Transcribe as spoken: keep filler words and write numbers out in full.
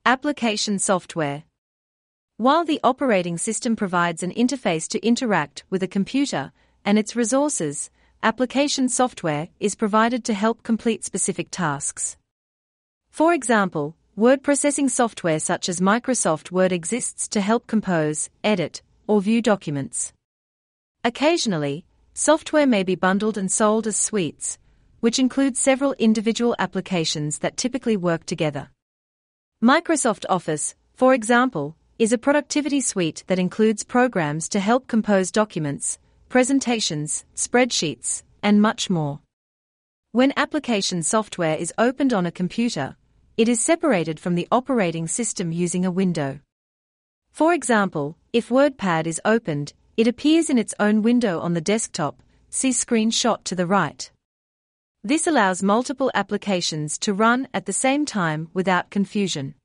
Application software. While the operating system provides an interface to interact with a computer and its resources, application software is provided to help complete specific tasks. For example, word processing software such as Microsoft Word exists to help compose, edit, or view documents. Occasionally, software may be bundled and sold as suites, which include several individual applications that typically work together. Microsoft Office, for example, is a productivity suite that includes programs to help compose documents, presentations, spreadsheets, and much more. When application software is opened on a computer, it is separated from the operating system using a window. For example, if WordPad is opened, it appears in its own window on the desktop, see screenshot to the right. This allows multiple applications to run at the same time without confusion.